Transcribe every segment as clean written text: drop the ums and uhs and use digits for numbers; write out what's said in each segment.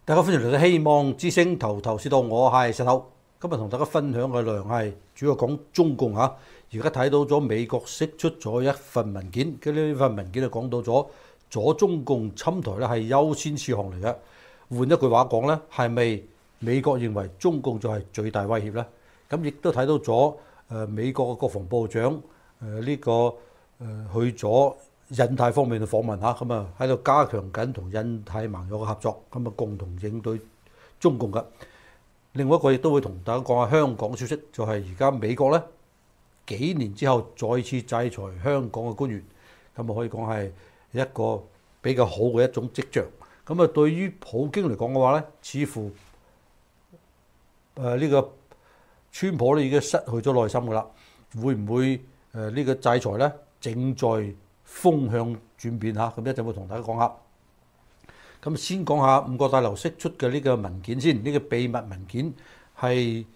大家歡迎嚟到希望之星頭頭是道，我係石頭。今日同大家分享嘅內容係主要講中共嚇。而家睇到咗美國釋出咗一份文件，呢份文件就講到咗阻中共侵台咧係優先事項嚟嘅。換一句話講咧，係咪美國認為中共就係最大威脅咧？咁亦都睇到咗美國嘅國防部長去咗印太方面嘅訪問嚇，咁啊喺度加強緊同印太盟友嘅合作，咁啊共同應對中共嘅。另外一個亦都會同大家講下香港消息，就係而家美國咧幾年之後再次制裁香港嘅官員，咁啊可以講係一個比較好嘅一種跡象。咁啊對於普京嚟講嘅話咧，似乎呢個川普咧已經失去咗耐心㗎啦，會唔會呢個制裁咧正在風向轉變嚇？咁一陣會同大家講下。咁先講下五角大樓釋出嘅呢個文件先，呢個秘密文件係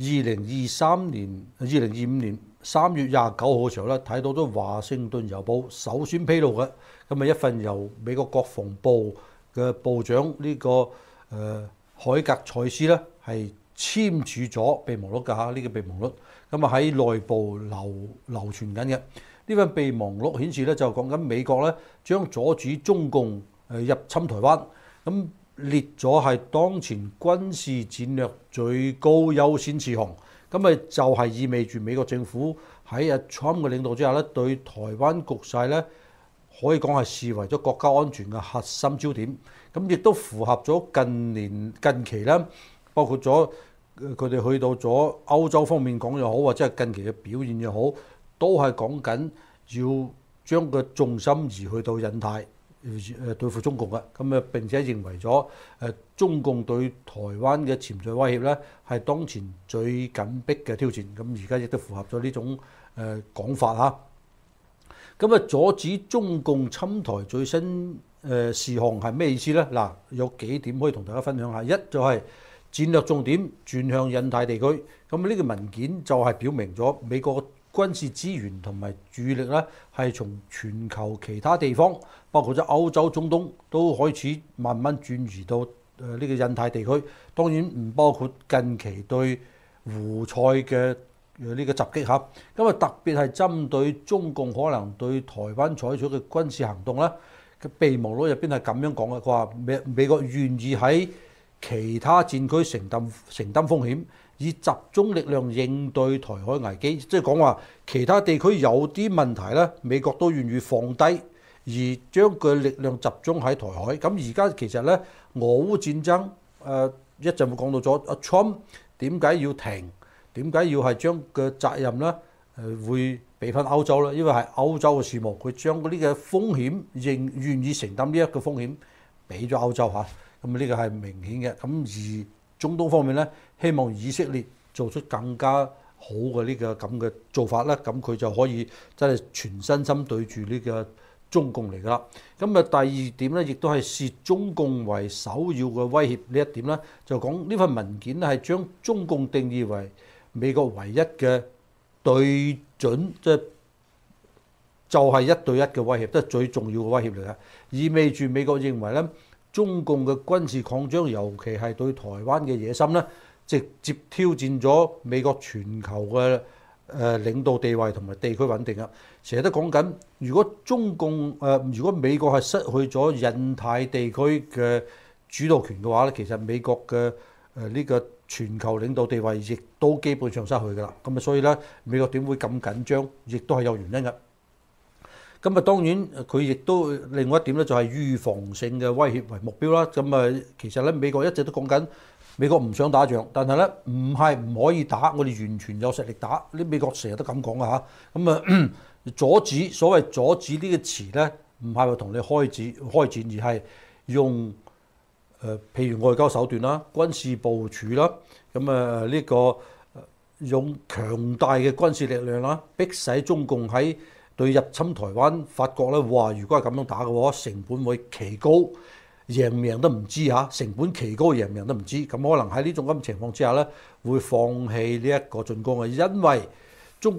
2025年3月29號嘅時候咧，睇到咗華盛頓郵報首先披露嘅，咁啊一份由美國國防部嘅部長海格賽斯咧係簽署咗備忘錄㗎嚇，呢個備忘錄咁啊喺內部流傳緊嘅。呢份備忘錄顯示咧，就講緊美國咧將阻止中共入侵台灣，咁列咗係當前軍事戰略最高優先事項。咁咪就係意味住美國政府喺阿 Trump 嘅領導之下咧，對台灣局勢咧可以講係視為咗國家安全嘅核心焦點。咁亦都符合咗近期咧，包括咗佢哋去到咗歐洲方面講又好，或者係近期嘅表現又好，都係講緊要將個重心移去到印太對付中共嘅。咁啊並且認為咗中共對台灣嘅潛在威脅咧係當前最緊迫嘅挑戰。咁而家亦都符合咗呢種講法嚇。咁啊阻止中共侵台最新事項係咩意思咧？嗱，有幾點可以同大家分享下。一就係戰略重點轉向印太地區。咁呢個文件就係表明咗美國軍事資源同埋注意力咧，係從全球其他地方，包括咗歐洲、中東，都開始慢慢轉移到呢個印太地區。當然唔包括近期對胡塞嘅呢個襲擊嚇。咁啊特別係針對中共可能對台灣採取嘅軍事行動咧，嘅備忘錄入邊係咁樣講嘅，佢話美國願意喺其他戰區承擔風險，以集中力量應對台海危機，即係講話其他地區有啲問題咧，美國都願意放低，而將佢力量集中喺台海。咁而家其實咧，俄烏戰爭一陣會講到咗阿 Trump 點解要停，點解要係將個責任咧會俾翻歐洲咧？因為係歐洲嘅事務，佢將嗰啲嘅風險願意承擔呢一個風險俾咗歐洲嚇。咁呢個係明顯嘅。咁而中東方面咧，希望以色列做出更加好嘅呢個咁嘅做法咧，咁佢就可以真係全身心對住呢個中共嚟㗎啦。咁啊第二點咧，亦都係視中共為首要嘅威脅呢一點咧，就講呢份文件咧係將中共定義為美國唯一嘅對準，就係一對一嘅威脅，都係最重要嘅威脅嚟嘅，意味住美國認為咧，中共嘅軍事擴張，尤其係對台灣嘅野心咧，直接挑戰咗美國全球嘅領導地位同埋地區穩定啊！成日都講緊，如果美國係失去咗印太地區嘅主導權嘅話咧，其實美國嘅呢個全球領導地位亦都基本上失去㗎啦。咁啊，所以咧，美國點會咁緊張，亦都係有原因㗎。咁啊，當然佢亦都另外一點咧，就係預防性嘅威脅為目標啦。咁啊，其實咧美國一直都講緊，美國唔想打仗，但係咧唔係唔可以打，我哋完全有實力打。呢美國成日都咁講㗎嚇。咁啊，所謂阻止呢個詞咧，唔係話同你開戰，而係用譬如外交手段啦、軍事部署啦，咁啊呢個用強大嘅軍事力量啦，迫使中共喺對入侵台灣發覺咧，哇！如果係咁樣打嘅話，成本會奇高，贏命都唔知嚇，成本奇高，贏命都唔知。咁可能喺呢種咁情況之下咧，會放棄呢一個進攻嘅，因為中共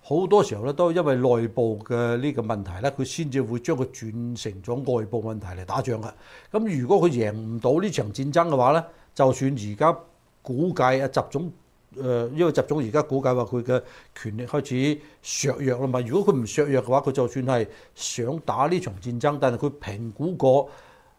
好多時候咧都因為內部嘅呢個問題咧，佢先至會將佢轉成咗外部問題嚟打仗嘅。咁如果佢贏唔到呢場戰爭嘅話咧，就算而家估計習總因為習總而家估計話佢嘅權力開始削弱啦嘛。如果佢唔削弱嘅話，佢就算係想打呢場戰爭，但係佢評估過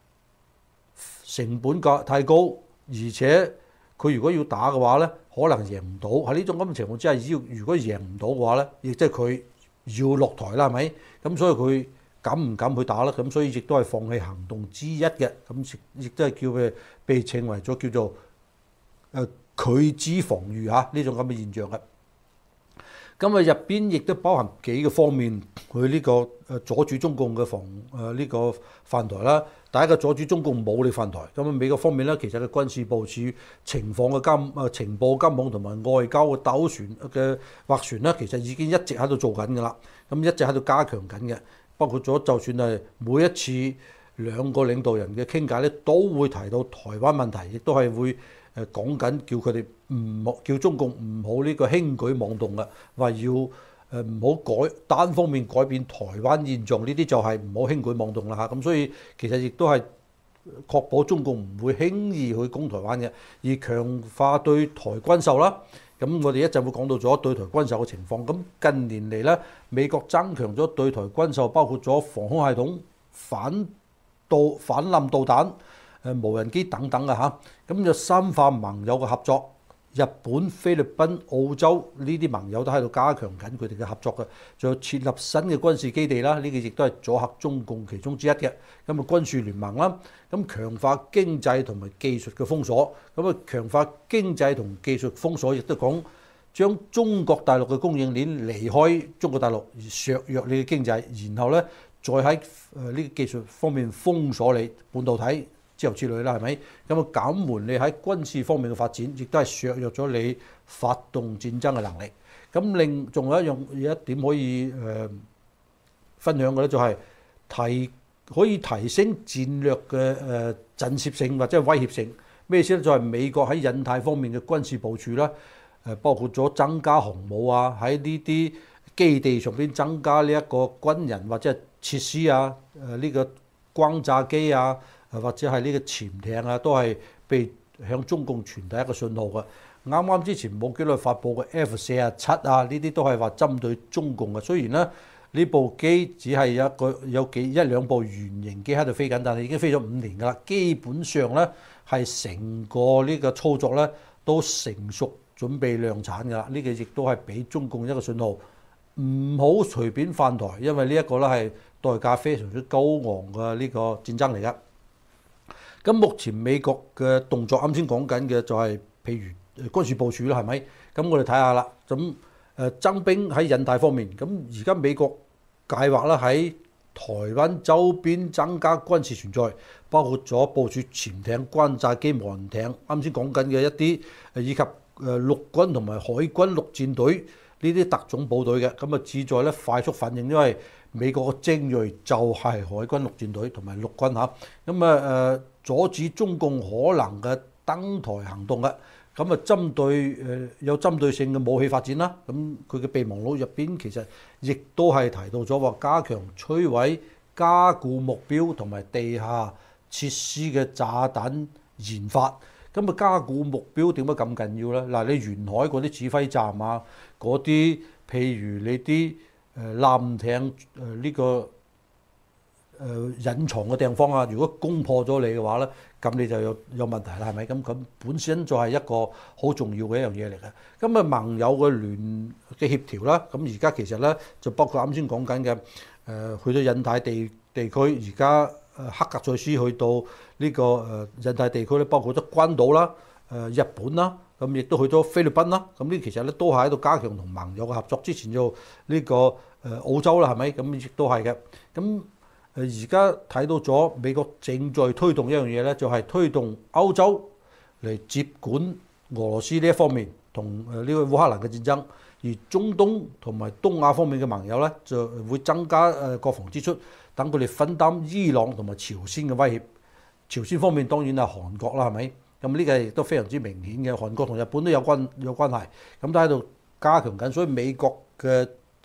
成本價太高，而且佢如果要打嘅話咧，可能贏唔到。喺呢種咁嘅情況之下，如果贏唔到嘅話咧，亦即係佢要落台啦，係咪？咁所以佢敢唔敢去打咧？咁所以亦都係放棄行動之一嘅。咁亦都係叫佢被稱為咗叫做拒之防禦嚇呢種咁嘅現象嘅。咁啊入邊亦都包含幾個方面去呢個阻住中共嘅呢個犯台啦。第一個阻住中共武力犯台。咁啊美國方面咧，其實嘅軍事部署、情報情報監控同埋外交嘅斡旋咧，其實已經一直喺度做緊㗎啦。咁一直喺度加強緊嘅，包括咗就算係每一次兩個領導人嘅傾偈咧，都會提到台灣問題，亦都係會講緊叫佢哋唔好叫中共唔好呢個輕舉妄動嘅，話要唔好單方面改變台灣現狀，呢啲就係唔好輕舉妄動啦嚇。咁所以其實亦都係確保中共唔會輕易去攻台灣嘅，而強化對台軍售啦。咁我哋一陣會講到咗對台軍售嘅情況。咁近年嚟咧，美國增強咗對台軍售，包括咗防空系統、反艦導彈、無人機等等嘅嚇。咁就深化盟友嘅合作，日本、菲律賓、澳洲呢啲盟友都喺度加強緊佢哋嘅合作嘅。仲有設立新嘅軍事基地啦，呢個亦都係阻嚇中共其中之一嘅。咁啊軍事聯盟啦，咁強化經濟同埋技術嘅封鎖。咁啊強化經濟同技術封鎖，亦都講將中國大陸嘅供應鏈離開中國大陸，而削弱你嘅經濟，然後咧再喺呢個技術方面封鎖你半導體之後之類啦，係咪？咁啊減緩你喺軍事方面嘅發展，亦都係削弱咗你發動戰爭嘅能力。咁仲有一點可以分享嘅咧，就係可以提升戰略嘅震懾性或者係威脅性。咩意思咧？就係美國喺印太方面嘅軍事部署啦，包括咗增加航母啊，喺呢啲基地上邊增加呢一個軍人或者係設施啊，呢個轟炸機啊，或者係呢個潛艇啊，都係被向中共傳遞一個信號嘅。啱啱之前冇幾耐發布嘅 F-47啊，呢啲都係話針對中共嘅。雖然咧呢部機只係有一兩部原型機喺度飛緊，但係已經飛咗5年㗎啦。基本上咧係成個呢個操作咧都成熟，準備量產㗎啦。呢個亦都係俾中共一個信號，唔好隨便犯台，因為呢一個咧係代價非常之高昂嘅呢個戰爭嚟㗎。咁目前美國嘅動作，啱先講緊嘅就係譬如軍事部署啦，係咪？咁我哋睇下啦。咁增兵喺印太方面，咁而家美國計劃啦喺台灣周邊增加軍事存在，包括咗部署潛艇、轟炸機、無人艇。啱先講緊嘅一啲以及陸軍同埋海軍陸戰隊呢啲特種部隊嘅，咁啊旨在咧快速反應，因為美國嘅精鋭就係海軍陸戰隊同埋陸軍嚇。咁阻止中共可能嘅登台行動嘅，咁啊針對有針對性嘅武器發展啦。咁佢嘅備忘錄入邊其實亦都係提到咗話加強摧毀加固目標同埋地下設施嘅炸彈研發。咁啊加固目標點解咁緊要咧？嗱，你沿海嗰啲指揮站啊，嗰啲譬如你啲艦艇呢個隱藏嘅地方啊，如果攻破咗你嘅話咧，咁你就有問題啦，係咪？咁本身就係一個好重要嘅一樣嘢嚟嘅。咁啊盟友嘅協調啦，咁而家其實咧就包括啱先講緊嘅去咗印太地區，而家黑格塞斯去到呢個印太地區咧，包括咗關島啦、日本啦，咁亦都去咗菲律賓啦。咁呢其實咧都係喺度加強同盟友嘅合作。之前就呢個澳洲啦，係咪？咁亦都係嘅。咁而家睇到咗美國正在推動一樣嘢咧，就係推動歐洲嚟接管俄羅斯呢一方面同呢個烏克蘭嘅戰爭，而中東同埋東亞方面嘅盟友咧就會增加國防支出，等佢哋分擔伊朗同埋朝鮮嘅威脅。朝鮮方面當然係韓國啦，係咪？咁呢個亦都非常之明顯嘅，韓國同日本都有關係，咁都喺度加強緊，所以美國嘅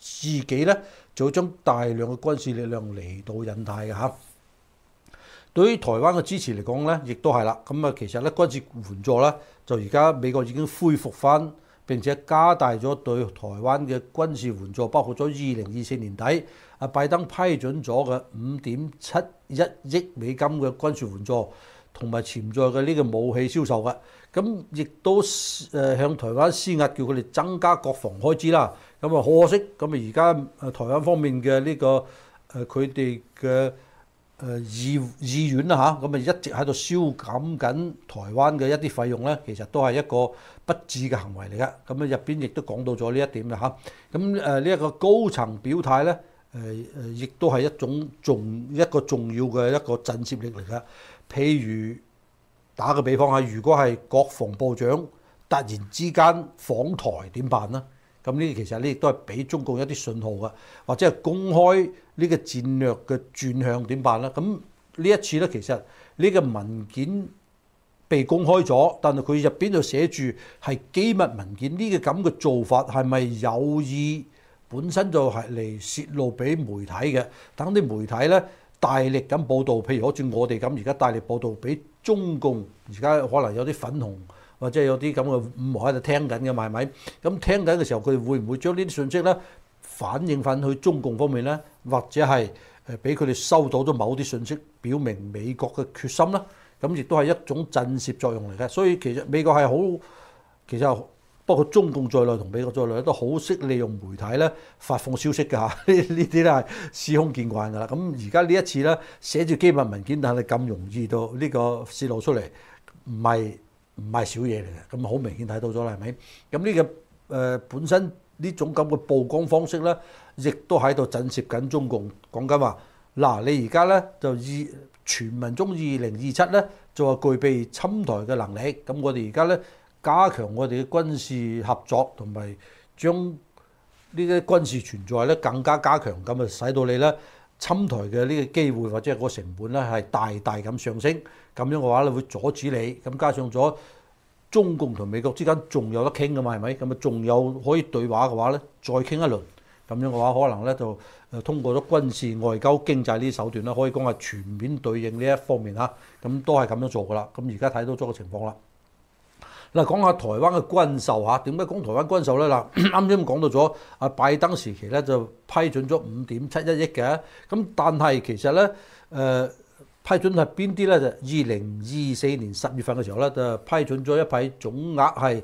自己咧就會將大量嘅軍事力量嚟到印太嘅嚇。對於台灣嘅支持嚟講咧，亦都係啦。咁啊，其實咧軍事援助咧，就而家美國已經恢復翻，並且加大咗對台灣嘅軍事援助，包括咗2024年底拜登批准咗嘅5.71億美金嘅軍事援助，同埋潛在嘅呢個武器銷售嘅。咁亦都向台灣施壓，叫佢哋增加國防開支啦。咁啊，可惜咁啊，而家台灣方面嘅呢個佢哋嘅意願啦嚇，咁啊一直喺度削減緊台灣嘅一啲費用咧，其實都係一個不智嘅行為嚟嘅。咁啊入邊亦都講到咗呢一點啦嚇。咁呢一個高層表態咧，亦都係一個重要嘅一個震懾力嚟嘅。譬如打個比方係，如果係國防部長突然之間訪台點辦呢？咁呢啲其實呢亦都係俾中共一啲信號嘅，或者係公開呢個戰略嘅轉向點辦呢？咁呢一次咧，其實呢個文件被公開咗，但係佢入邊就寫住係機密文件。呢個咁嘅做法係咪有意本身就係嚟泄露俾媒體嘅？等啲媒體咧大力咁報導，譬如好似我哋咁而家大力報導俾中共，而家可能有啲粉紅或者有啲咁嘅五毛喺度聽緊嘅，係咪？咁聽緊嘅時候，佢哋會唔會將呢啲信息咧反映翻去中共方面咧，或者係俾佢哋收到咗某啲信息，表明美國嘅決心咧？咁亦都係一種震懾作用嚟嘅。所以其實美國係好，其實包括中共在內同美國在內都好識利用媒體咧發放消息㗎嚇。呢啲咧係司空見慣㗎啦。咁而家呢一次咧寫住機密文件，但係咁容易到呢個泄露出嚟，唔係小嘢嚟嘅。咁好明顯睇到咗啦，係咪？咁呢個本身呢種咁嘅曝光方式咧，亦都喺度震懾緊中共。講緊話嗱，你而家咧就傳聞中2027咧就話具備侵台嘅能力。咁我哋而家咧加強我哋嘅軍事合作，同埋將呢啲軍事存在咧更加加強，咁啊使到你咧侵台嘅呢個機會或者個成本咧係大大咁上升。咁樣嘅話咧會阻止你。咁加上咗中共同美國之間仲有得傾㗎嘛，係咪？咁啊仲有可以對話嘅話咧，再傾一輪。咁樣嘅話，可能咧就通過咗軍事、外交、經濟呢啲手段啦，可以講係全面對應呢一方面嚇。咁都係咁樣做㗎啦。咁而家睇到咗個情況啦。嗱，講下台灣嘅軍售嚇，點解講台灣軍售咧？嗱，啱啱講到咗拜登時期咧就批准咗5.71億嘅。咁但係其實咧批准係邊啲咧？就2024年10月份嘅時候咧就批准咗一批總額係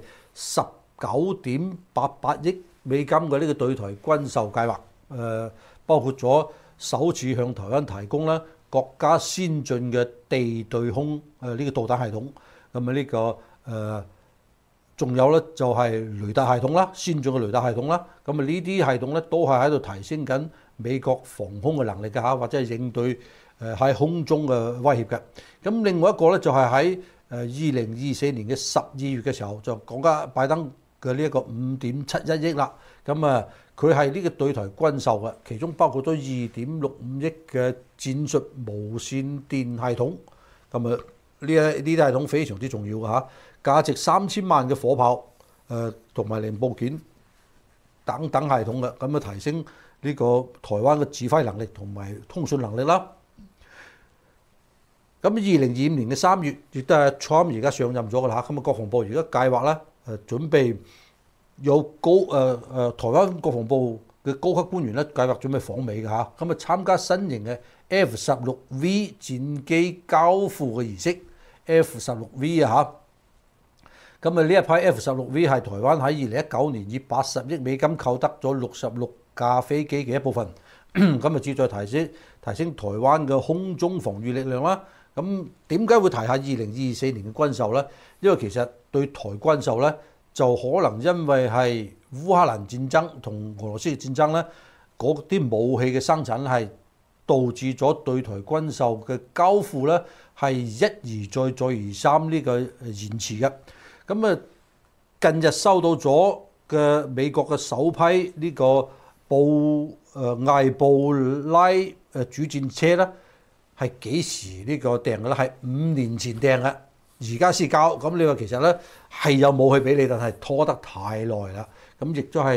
19.88億美金嘅呢個對台軍售計劃，包括咗首次向台灣提供咧國家先進嘅地對空呢個導彈系統，咁啊呢個仲有咧就係雷達系統啦，先進嘅雷達系統啦，咁啊呢啲系統咧都係喺度提升緊美國防空嘅能力嘅嚇，或者係應對喺空中嘅威脅嘅。咁另外一個咧就係喺2024年嘅12月嘅時候就講緊拜登嘅呢一個5.71億啦。咁啊佢係呢個對台軍售嘅，其中包括咗2.65億嘅戰術無線電系統。咁啊呢啲系統非常之重要嘅嚇，價值3000萬嘅火炮同埋零部件等等系統嘅，咁啊提升呢個台灣嘅指揮能力同埋通訊能力啦。咁2025年嘅3月，亦都係 Trump 而家上任咗㗎啦。咁啊國防部而家計劃咧準備有台灣國防部嘅高級官員咧計劃準備訪美㗎嚇，咁啊參加新型嘅 F-16V 戰機交付嘅儀式。F-16V 啊嚇，咁啊呢一批 F-16V 係台灣喺2019年以80億美金購得咗66架飛機嘅一部分，咁啊旨在提升台灣嘅空中防禦力量啦。咁點解會提下2024年嘅軍售呢？因為其實對台軍售呢，就可能因為係烏克蘭戰爭同俄羅斯嘅戰爭呢，嗰啲武器嘅生產係導致咗對台軍售嘅交付呢係一而再再而三呢個延遲嘅。咁啊近日收到咗嘅美國嘅首批呢個艾布拉主戰車呢，係幾時呢個訂嘅咧？係5年前訂嘅，而家先交。咁你話其實咧係有武器俾你，但係拖得太耐啦。咁亦都係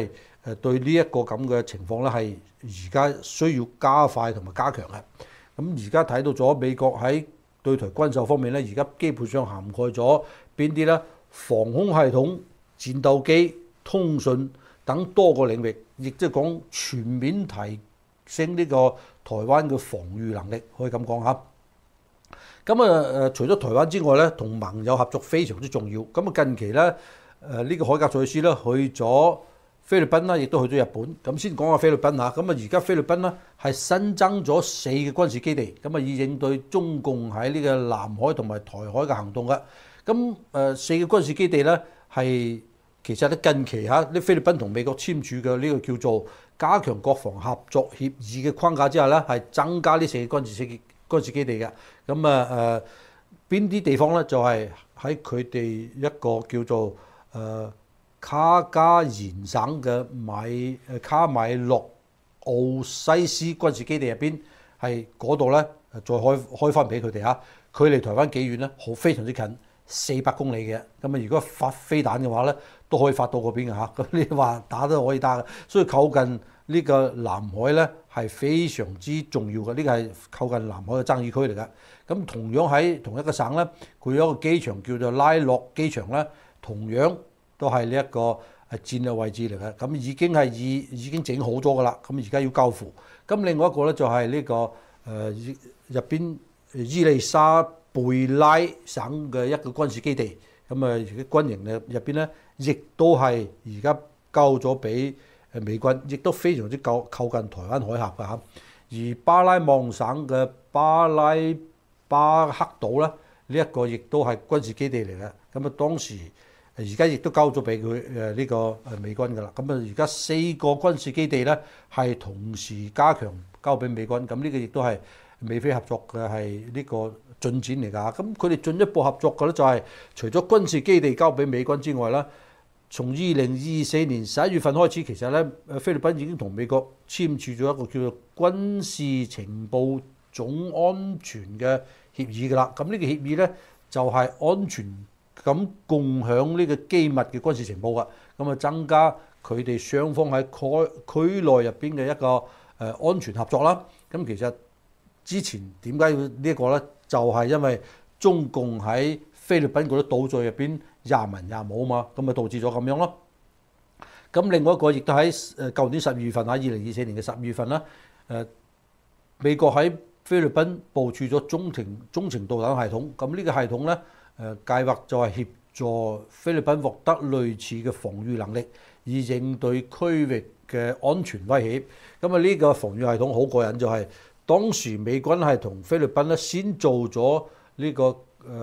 對呢一個咁嘅情況咧，係而家需要加快同埋加強嘅。咁而家睇到咗美國喺對台軍售方面咧，而家基本上涵蓋咗邊啲咧？防空系統、戰鬥機、通訊等多個領域，亦即係講全面提升呢個台灣嘅防禦能力，可以咁講嚇。咁除咗台灣之外咧，同盟友合作非常之重要。咁近期咧，呢個海格賽斯咧去咗菲律賓啦，亦都去咗日本。咁先講下菲律賓嚇。咁而家菲律賓咧係新增咗4個軍事基地，咁以應對中共喺呢個南海同埋台海嘅行動嘅。咁4個軍事基地咧係其實咧近期嚇，啲菲律賓同美國簽署嘅呢個叫做加強國防合作協議嘅框架之下咧，係增加呢4個軍事基地嘅。咁邊啲地方咧？就係喺佢哋一個叫做卡加延省嘅卡米洛奧西斯軍事基地入邊，係嗰度咧再開翻俾佢哋嚇。距離台灣幾遠咧？非常之近，400公里嘅。咁如果發飛彈嘅話咧，都可以發到嗰邊嘅嚇。咁你話打都可以打嘅，所以靠近呢個南海咧係非常之重要嘅。呢個係靠近南海嘅爭議區嚟嘅。咁同樣喺同一個省咧，佢有一個機場叫做拉洛機場咧，同樣都係呢一個戰略位置嚟嘅。咁已經整好咗㗎啦。咁而家要交付。咁另外一個咧就係呢個入邊伊麗莎貝拉省嘅一個軍事基地。咁軍營入邊咧，亦都係而家交咗俾美軍，亦都非常之靠近台灣海峽㗎嚇。而巴拉望省嘅巴拉巴克島咧，呢一個亦都係軍事基地嚟嘅。咁當時而家亦都交咗俾佢呢個美軍㗎啦。咁而家4個軍事基地咧係同時加強交俾美軍。咁呢個亦都係美菲合作嘅係呢個進展嚟㗎。咁佢哋進一步合作嘅咧就係除咗軍事基地交俾美軍之外咧，從2024年11月份開始，其實咧菲律賓已經同美國簽署咗一個叫做軍事情報總安全嘅協議㗎啦。咁呢個協議咧就係安全咁共享呢個機密嘅軍事情報㗎。咁增加佢哋雙方喺區內入邊嘅一個安全合作啦。咁其實之前點解要呢一個咧？就係因為中共喺菲律賓嗰啲島嶼入邊廿文廿武啊嘛，咁咪導致咗咁樣咯。咁另外一個亦都喺舊年12月份啊，2024年嘅12月份啦，美國喺菲律賓部署咗中程導彈系統。咁呢個系統咧計劃就係協助菲律賓獲得類似嘅防禦能力，以應對區域嘅安全威脅。咁呢個防禦系統好過癮，就係當時美軍係同菲律賓咧先做咗呢個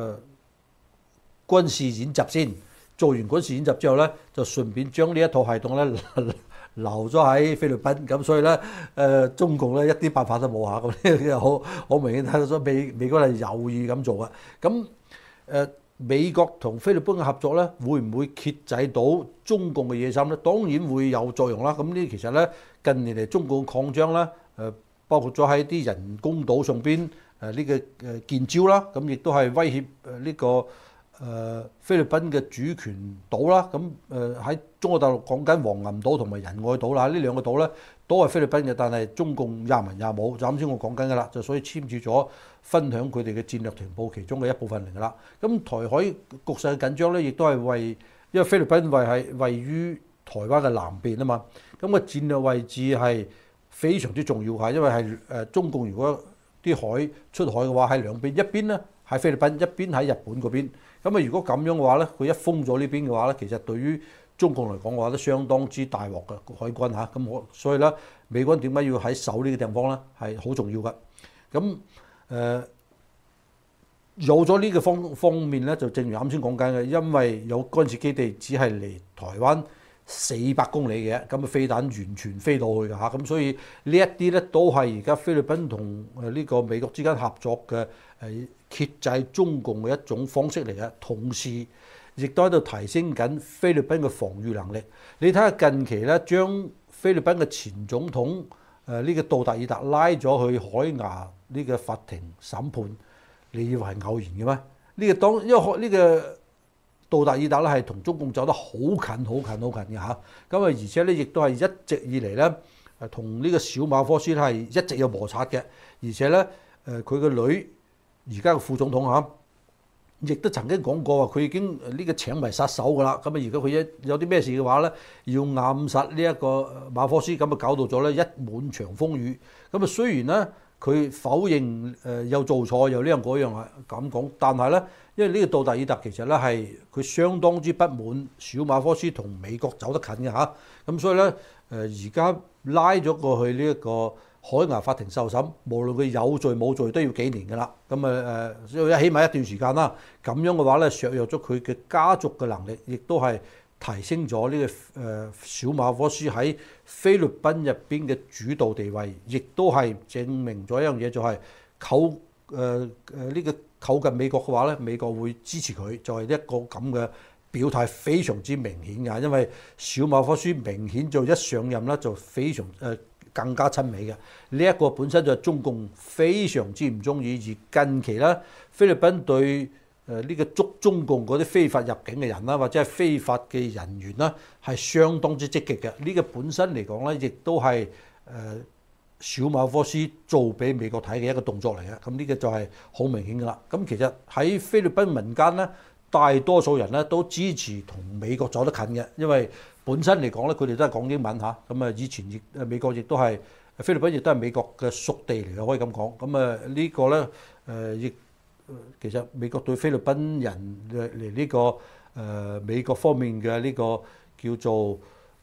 軍事演習先，做完軍事演習之後咧，就順便將呢一套系統咧留咗喺菲律賓。咁所以咧中共咧一啲辦法都冇下。咁呢個好明顯睇到咗美國係有意咁做嘅。咁美國同菲律賓嘅合作咧，會唔會遏制到中共嘅野心咧？當然會有作用啦。咁呢其實咧近年嚟中共擴張咧包括咗喺啲人工島上邊呢個建礁啦，咁亦都係威脅呢個菲律賓嘅主權島啦。咁喺中國大陸講緊黃岩島同埋仁愛島啦，呢兩個島咧都係菲律賓嘅，但係中共廿文廿武，就啱先我講緊㗎啦，就所以簽署咗分享佢哋嘅戰略情報其中嘅一部分嚟㗎啦。咁台海局勢嘅緊張咧，亦都係因為菲律賓位於台灣嘅南邊啊嘛，咁個戰略位置係非常之重要嚇，因為係中共如果啲海出海嘅話，喺兩邊，一邊咧喺菲律賓，一邊喺日本嗰邊。咁如果咁樣嘅話咧，佢一封咗呢邊嘅話咧，其實對於中共嚟講嘅話都相當之大鑊嘅海軍嚇。咁所以咧，美軍點解要喺守呢個地方咧，係好重要嘅。咁有咗呢個方面咧，就正如啱先講緊嘅，因為有軍事基地只係離台灣400公里嘅，咁飛彈完全飛到去㗎嚇。咁所以呢一啲咧都係而家菲律賓同呢個美國之間合作嘅遏制中共嘅一種方式嚟嘅，同時亦都喺度提升緊菲律賓嘅防禦能力。你睇下近期咧，將菲律賓嘅前總統呢個杜特爾特拉咗去海牙呢個法庭審判，你以為係偶然嘅咩？因為呢個杜特爾特咧係同中共走得好近嘅嚇。咁而且咧亦都係一直以嚟咧同呢個小馬科斯係一直有摩擦嘅。而且咧佢個女而家嘅副總統嚇，亦都曾經講過話，佢已經呢個請為殺手㗎啦。咁啊，如果佢一有啲咩事嘅話咧，要暗殺呢一個馬科斯，咁啊搞到咗咧一滿場風雨。咁啊，雖然咧佢否認有做錯，有呢樣嗰樣係咁講，但係咧，因為呢個杜特爾特其實咧係佢相當之不滿小馬科斯同美國走得近嘅嚇。咁所以咧而家拉咗過去呢一個海牙法庭受審，無論佢有罪冇罪都要幾年㗎啦。咁起碼一段時間啦。咁樣嘅話咧，削弱咗佢嘅家族嘅能力，亦都係提升咗呢個小馬科斯喺菲律賓入邊嘅主導地位，亦都係證明咗一樣嘢，就係呢個靠近美國嘅話咧，美國會支持佢，就係一個咁嘅表態非常之明顯㗎。因為小馬科斯明顯就一上任咧就非常更加親美嘅，呢一個本身就係中共非常之唔中意，而近期咧菲律賓對呢個捉中共嗰啲非法入境嘅人啦，或者係非法嘅人員啦，係相當之積極嘅。呢個本身嚟講咧，亦都係小馬科斯做俾美國睇嘅一個動作嚟嘅。咁呢個就係好明顯㗎啦。咁其實喺菲律賓民間咧，大多數人咧都支持同美國走得近嘅，因為本身嚟講咧，佢哋都係講英文嚇。咁啊，以前美國亦都係菲律賓亦都係美國嘅屬地嚟嘅，可以咁講。咁啊，呢個咧亦其實美國對菲律賓人嚟呢個美國方面嘅呢個叫做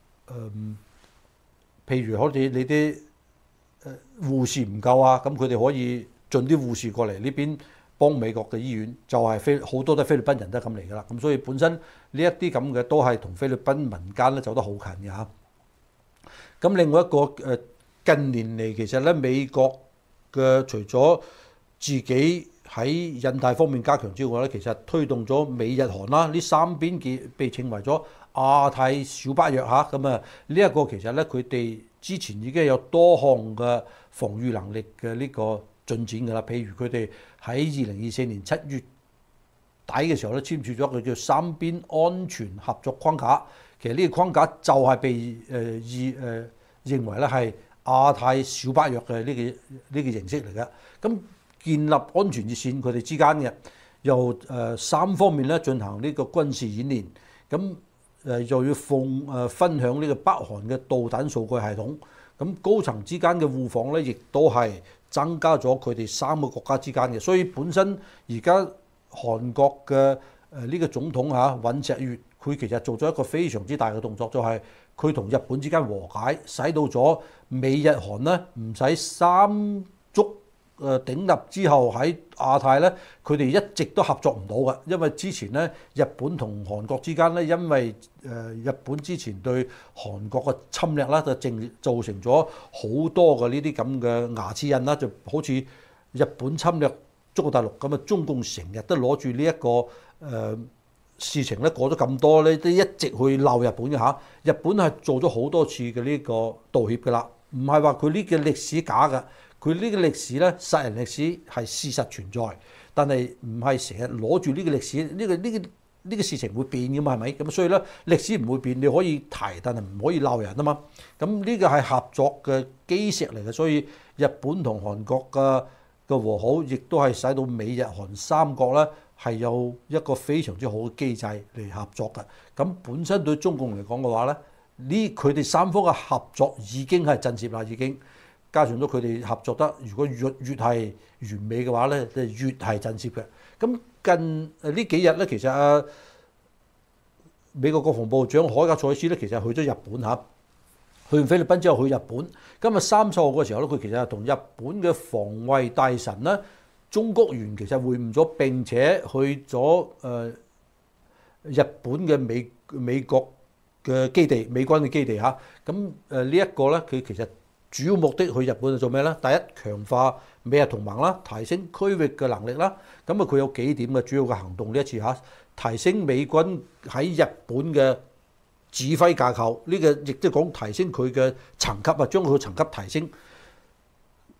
譬如好似你啲護士唔夠啊，咁佢哋可以盡啲護士過嚟呢邊幫美國嘅醫院，就係好多都係菲律賓人都係咁嚟㗎啦。咁所以本身呢一啲咁嘅都係同菲律賓民間咧走得好近嘅嚇。咁另外一個近年嚟其實咧美國嘅除咗自己喺印太方面加強之外咧，其實推動咗美日韓啦，呢三邊被稱為咗亞太小北約嚇。咁啊呢一個其實咧佢哋之前已經有多項嘅防禦能力嘅呢個進展㗎啦。譬如佢哋喺2024年7月底嘅時候咧簽署咗一個叫三邊安全合作框架。其實呢個框架就係被認為咧係亞太小北約嘅呢個形式嚟嘅。咁建立安全熱線，佢哋之間嘅由三方面咧進行呢個軍事演練，咁又要分享呢個北韓嘅導彈數據系統，咁高層之間嘅互訪咧，亦都係增加咗佢哋三個國家之間嘅。所以本身而家韓國嘅呢個總統尹錫悅，佢其實做咗一個非常之大嘅動作，就係佢同日本之間和解，使到咗美日韓咧唔使三足鼎立之後喺亞太咧，佢哋一直都合作唔到嘅，因為之前咧日本同韓國之間咧，因為日本之前對韓國嘅侵略啦，就造成咗好多嘅呢啲咁嘅牙齒印啦，就好似日本侵略中國大陸咁啊，中共成日都攞住呢一個事情咧過咗咁多咧，都一直去鬧日本嘅嚇。日本係做咗好多次嘅呢個道歉㗎啦，唔係話佢呢個歷史假㗎。佢呢個歷史咧，殺人歷史係事實存在，但係唔係成日攞住呢個歷史，呢個事情會變㗎嘛，係咪？咁所以咧，歷史唔會變，你可以提，但係唔可以鬧人啊嘛。咁呢個係合作嘅基石嚟嘅，所以日本同韓國嘅和好，亦都係使到美日韓三國咧係有一個非常之好嘅機制嚟合作嘅。咁本身對中共嚟講嘅話咧，佢哋三方嘅合作已經係震懾啦，已經。加上咗佢哋合作得，如果越係完美嘅話咧，就越係震懾嘅。咁近呢幾日咧，其實美國國防部長海格賽斯咧，其實去咗日本嚇，去完菲律賓之後去日本。今日30號嘅時候咧，佢其實係同日本嘅防衛大臣咧，中谷元其實會晤咗，並且去咗日本嘅美國嘅基地，美軍嘅基地嚇。咁呢一個咧，佢其實主要目的去日本係做咩咧？第一，強化美日同盟啦，提升區域嘅能力啦。咁佢有幾點嘅主要嘅行動呢一次嚇，提升美軍喺日本嘅指揮架構，呢個亦都講提升佢嘅層級啊，將佢嘅層級提升。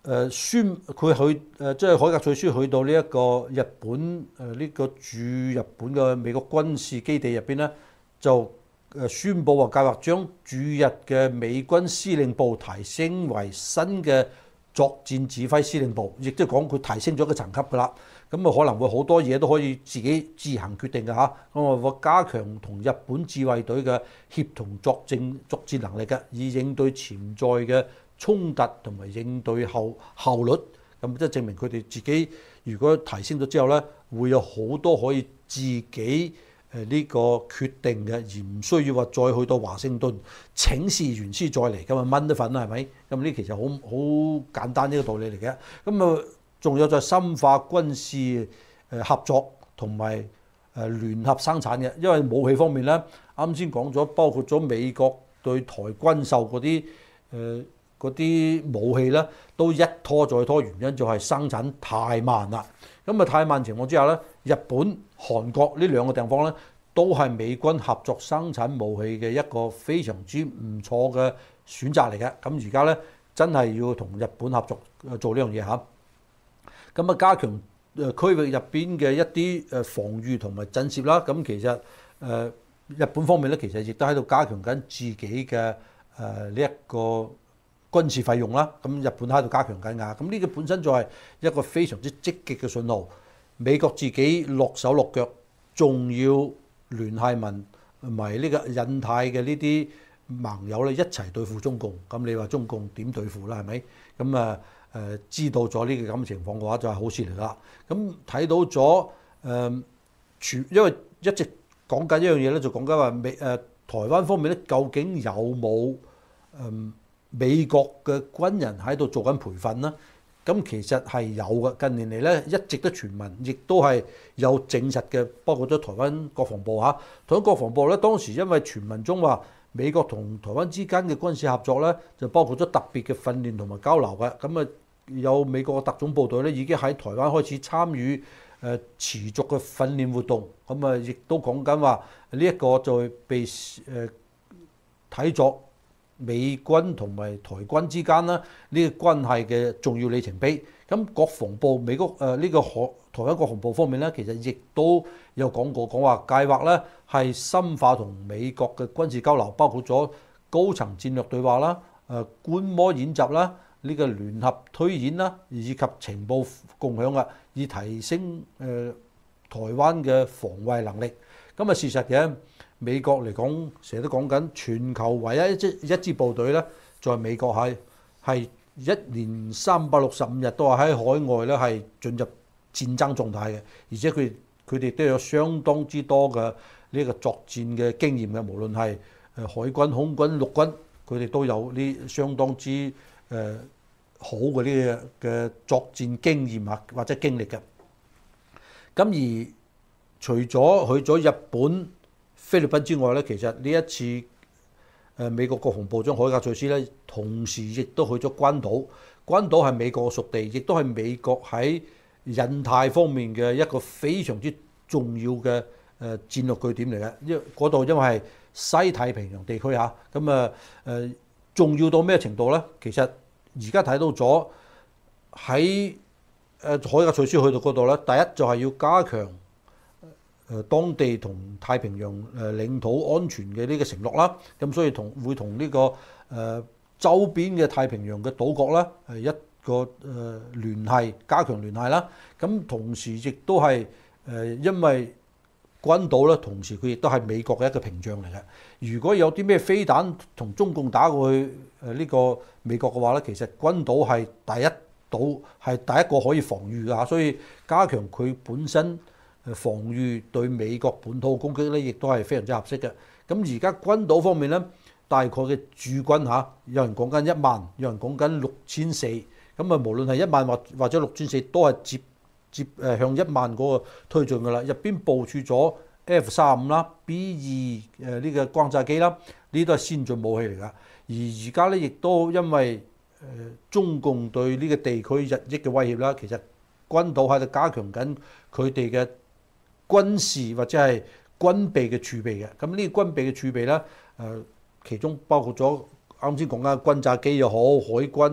佢去即係海格賽斯去到呢一個日本呢個駐日本嘅美國軍事基地入邊咧，就宣布話計劃將駐日嘅美軍司令部提升為新嘅作戰指揮司令部，亦都講佢提升咗個層級㗎啦。咁啊可能會好多嘢都可以自己自行決定嘅嚇。咁啊會加強同日本自衛隊嘅協同作戰能力嘅，以應對潛在嘅衝突同埋應對效率。咁即係證明佢哋自己如果提升咗之後咧，會有好多可以自己呢個決定嘅，而唔需要話再去到華盛頓請示完先再嚟，咁啊蚊都瞓啦，係咪？咁呢其實好簡單呢個道理嚟嘅。咁啊仲有就係深化軍事合作同埋聯合生產嘅，因為武器方面咧，啱先講咗，包括咗美國對台軍售嗰啲武器咧，都一拖再拖，原因就係生產太慢啦。咁啊太慢情況之下咧，日本、韓國呢兩個地方咧，都係美軍合作生產武器嘅一個非常之唔錯嘅選擇嚟嘅。咁而家咧真係要同日本合作做呢樣嘢嚇。咁啊加強區域入邊嘅一啲防禦同埋震懾啦。咁其實日本方面咧，其實亦都喺度加強緊自己嘅呢一個軍事費用啦。咁日本喺度加強緊㗎。咁呢個本身就係一個非常之積極嘅信號。美國自己落手落腳，仲要聯繫埋呢個印太嘅呢啲盟友咧，一齊對付中共。咁你話中共點對付啦？係咪？咁啊知道咗呢個咁嘅情況嘅話，就係好事嚟啦。咁睇到咗因為一直講緊一樣嘢咧，就講緊話台灣方面咧，究竟有冇美國嘅軍人喺度做緊培訓呢？咁其實係有嘅，近年嚟咧一直都傳聞，亦都係有證實嘅，包括咗台灣國防部嚇。台灣國防部咧當時因為傳聞中話美國同台灣之間嘅軍事合作咧，就包括咗特別嘅訓練同埋交流嘅。咁啊有美國嘅特種部隊咧已經喺台灣開始參與持續嘅訓練活動。咁啊亦都講緊話呢一個就會被睇作美軍同埋台軍之間啦，呢個關係嘅重要里程碑。咁國防部美國呢個台灣國防部方面咧，其實亦都有講話計劃咧係深化同美國嘅軍事交流，包括咗高層戰略對話啦、觀摩演習啦、呢個聯合推演啦，以及情報共享啊，以提升台灣嘅防衛能力。咁啊事實嘅。美國嚟講，成日都講緊全球唯一一支部隊咧，在美國係一年365日都係喺海外咧係進入戰爭狀態嘅，而且佢哋都有相當之多嘅呢個作戰嘅經驗嘅，無論係海軍、空軍、陸軍，佢哋都有呢相當之好嘅呢嘅作戰經驗啊或者經歷嘅。咁而除咗去咗日本、菲律賓之外咧，其實呢一次美國國防部長海格賽斯咧，同時亦都去咗關島。關島係美國嘅屬地，亦都係美國喺印太方面嘅一個非常之重要嘅戰略據點嚟嘅。因為嗰度因為係西太平洋地區嚇，咁重要到咩程度咧？其實而家睇到咗喺海格賽斯去到嗰度咧，第一就係要加強當地同太平洋領土安全嘅呢個承諾啦，咁所以會同呢個周邊嘅太平洋嘅島國啦係一個聯繫，加強聯繫啦。咁同時亦都係因為關島咧，同時佢亦都係美國嘅一個屏障嚟嘅。如果有啲咩飛彈同中共打過去呢個美國嘅話咧，其實關島係第一個可以防禦㗎，所以加強佢本身防禦對美國本土攻擊咧，亦都係非常之合適嘅。咁而家關島方面咧，大概嘅駐軍嚇，有人講緊1萬，有人講緊6400。咁啊，無論係1萬或者6400，都係接向1萬嗰個推進㗎啦。入邊部署咗 F-35啦、B-2呢個轟炸機啦，呢啲都係先進武器嚟㗎。而家咧亦都因為中共對呢個地區日益嘅威脅啦，其實關島喺度加強緊佢哋嘅軍事或者係軍備嘅儲備嘅。咁呢個軍備嘅儲備咧，其中包括咗啱先講嘅轟炸機又好，海軍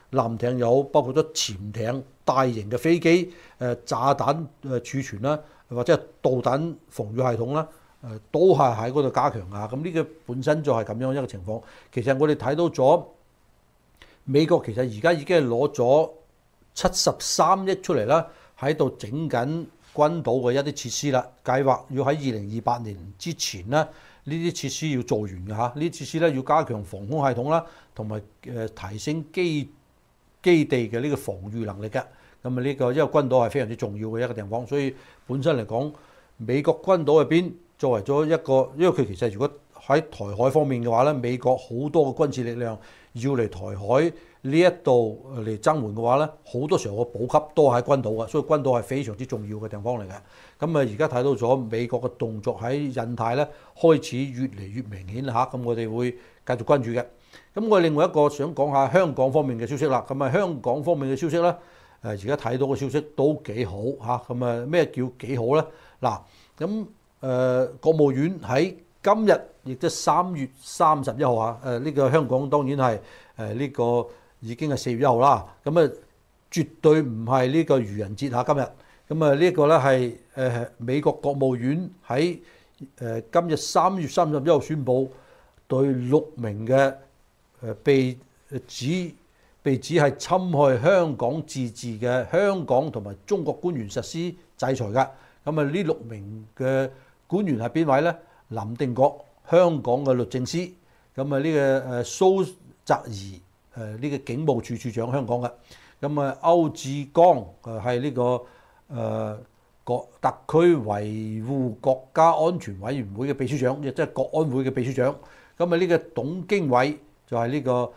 艦艇又好，包括咗潛艇、大型嘅飛機、炸彈儲存啦，或者係導彈防禦系統啦，都係喺嗰度加強啊。咁呢個本身就係咁樣一個情況。其實我哋睇到咗美國其實而家已經係攞咗73億出嚟啦，喺度整緊軍島嘅一啲設施啦，計劃要喺2028年之前咧，呢啲設施要做完嘅嚇。呢啲設施咧要加強防空系統啦，同埋提升基地嘅呢個防禦能力嘅。咁啊呢個因為軍島係非常之重要嘅一個地方，所以本身嚟講，美國軍島入邊作為咗一個，因為佢其實如果喺台海方面嘅話咧，美國好多嘅軍事力量要嚟台海呢一度嚟增援嘅話咧，好多時候個補給都喺軍島嘅，所以軍島係非常之重要嘅地方嚟嘅。咁啊而家睇到咗美國嘅動作喺印太咧開始越嚟越明顯嚇，咁我哋會繼續關注嘅。咁我另外一個想講下香港方面嘅消息啦。咁啊香港方面嘅消息咧，而家睇到嘅消息都幾好嚇。咁啊咩叫幾好咧？嗱咁國務院喺今日亦即係3月31號啊！呢個香港當然係呢個已經係4月1號啦。咁啊絕對唔係呢個愚人節嚇今日。咁啊呢個咧係美國國務院喺今日3月31號宣布對6名嘅被指係侵害香港自治嘅香港同埋中國官員實施制裁嘅。咁啊呢6名嘅官員係邊位咧？林定國，香港嘅律政司。咁啊呢個蘇澤頤呢個警務處處長香港嘅。咁啊歐志剛係呢個特區維護國家安全委員會嘅秘書長，亦即係國安會嘅秘書長。咁啊呢個董經緯就係呢個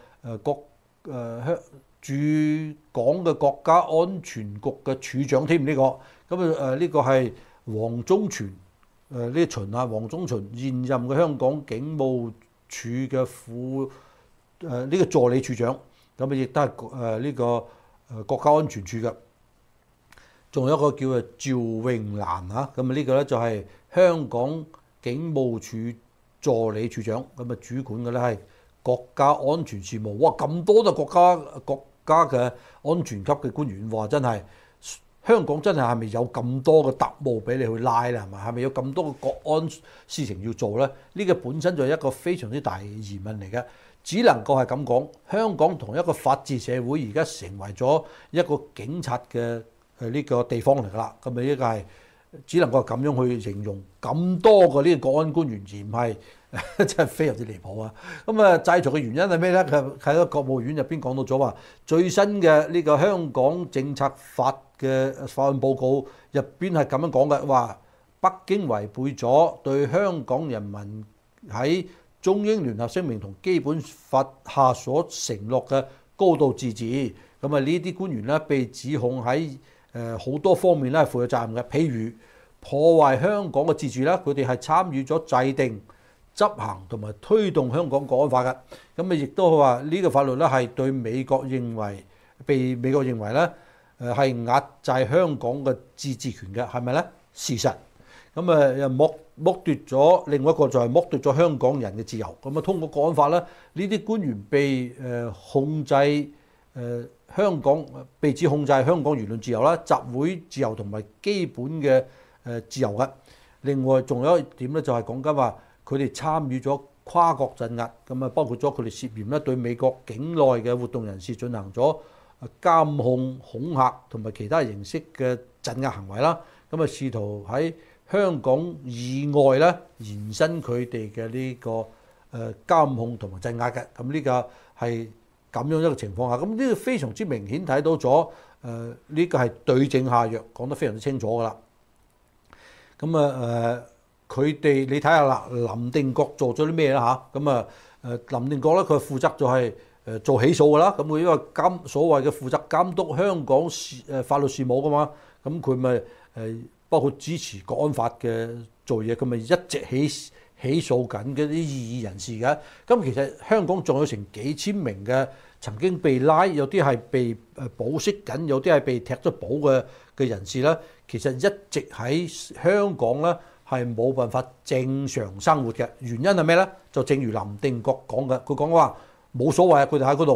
駐港嘅國家安全局嘅處長添呢個。咁啊呢個係黃忠全。黃忠全現任嘅香港警務處嘅呢個助理處長，咁啊亦都係呢個國家安全處嘅。仲有一個叫做趙永蘭嚇，咁啊呢個咧就係香港警務處助理處長，咁啊主管嘅咧係國家安全事務。哇！咁多都係國家嘅安全級嘅官員，哇！真係〜香港真係咪有咁多嘅特務俾你去拉咧？係咪？係咪有咁多嘅國安事情要做咧？呢個本身就係一個非常之大嘅疑問嚟嘅。只能夠係咁講，香港同一個法治社會而家成為咗一個警察嘅呢個地方嚟㗎啦。咁啊呢個係只能夠咁樣去形容咁多個呢個國安官員，而唔係真係非常之離譜啊！咁啊制裁嘅原因係咩咧？佢喺個國務院入邊講到咗話，最新嘅呢個香港政策法嘅法案報告入邊係咁樣講嘅，話北京違背咗對香港人民喺中英聯合聲明同基本法下所承諾嘅高度自治。咁啊呢啲官員咧被指控喺好多方面咧係負有責任嘅，譬如破壞香港嘅自治啦，佢哋係參與咗制定、執行同埋推動香港國安法嘅。咁啊亦都話呢個法律咧係對被美國認為咧係壓制香港嘅自治權嘅，係咪咧？事實。咁啊又剝奪咗另外一個就係剝奪咗香港人嘅自由。咁啊通過國安法咧，呢啲官員被控制香港，被指控制香港言論自由啦、集會自由同埋基本嘅自由嘅。另外仲有一點咧，就係講緊話佢哋參與咗跨國鎮壓，咁啊包括咗佢哋涉嫌咧對美國境內嘅活動人士進行咗監控、恐嚇同埋其他形式嘅鎮壓行為啦。咁啊試圖喺香港以外咧延伸佢哋嘅呢個監控同埋鎮壓嘅。咁呢個係咁樣一個情況下，咁呢個非常之明顯睇到咗呢個係對症下藥，講得非常之清楚㗎啦。咁啊佢哋你睇下啦，林定國做咗啲咩啦嚇？咁啊林定國咧佢負責就係做起訴㗎啦。咁佢因為所謂嘅負責監督香港法律事務㗎嘛，咁佢咪包括支持國安法嘅做嘢，佢咪一直起訴緊嗰啲異議人士嘅。咁其實香港仲有成幾千名嘅曾經被拉，有啲係被保釋緊，有啲係被踢咗保嘅人士咧，其實一直喺香港咧係冇辦法正常生活嘅。原因係咩咧？就正如林定國講嘅，佢講話冇所謂啊，佢哋喺嗰度，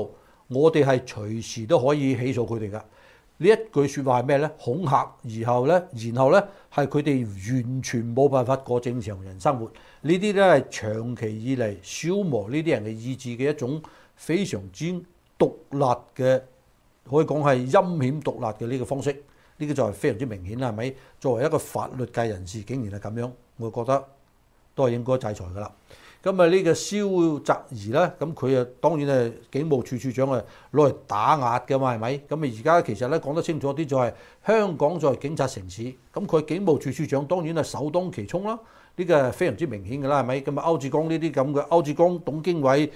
我哋係隨時都可以起訴佢哋㗎。呢一句説話係咩咧？恐嚇，然後咧係佢哋完全冇辦法過正常人生活。呢啲咧係長期以嚟消磨呢啲人嘅意志嘅一種非常之毒辣嘅，可以講係陰險毒辣嘅呢個方式。呢個就係非常之明顯啦，係咪？作為一個法律界人士，竟然係咁樣，我覺得都係應該制裁㗎啦。咁啊，呢個蕭澤頤咧，咁佢啊當然係警務處處長啊，攞嚟打壓㗎嘛，係咪？咁啊而家其實咧講得清楚啲，就係香港作為警察城市，咁佢警務處處長當然係首當其衝啦。呢個係非常之明顯㗎啦，係咪？咁啊歐志光呢啲咁嘅，歐志光、董經偉、